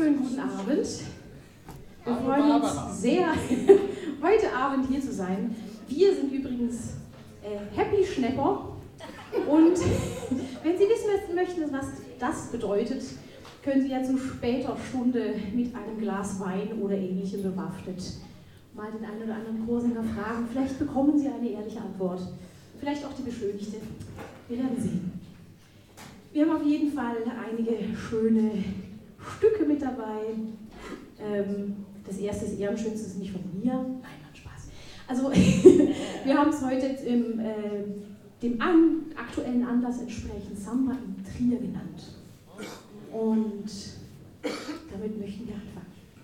wunderschönen guten Abend. Wir freuen uns sehr, heute Abend hier zu sein. Wir sind übrigens Happy Schnepper und wenn Sie wissen möchten, was das bedeutet, können Sie ja zu später Stunde mit einem Glas Wein oder Ähnlichem bewaffnet mal den einen oder anderen Chorsänger fragen. Vielleicht bekommen Sie eine ehrliche Antwort, vielleicht auch die beschönigte. Wir werden sehen. Wir haben auf jeden Fall einige schöne Stücke mit dabei. Das erste ist Ehrenschönste, ist nicht von mir. Nein, macht Spaß. Also, wir haben es heute dem aktuellen Anlass entsprechend Samba in Trier genannt. Und damit möchten wir anfangen.